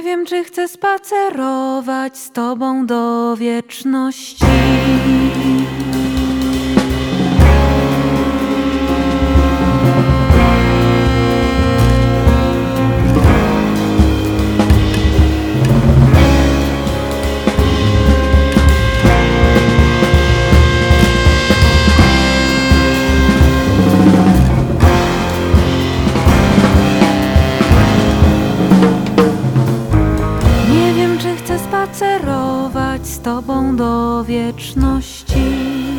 wiem, czy chcę spacerować z Tobą do wieczności. Nie wiem, czy chcę spacerować z Tobą do wieczności.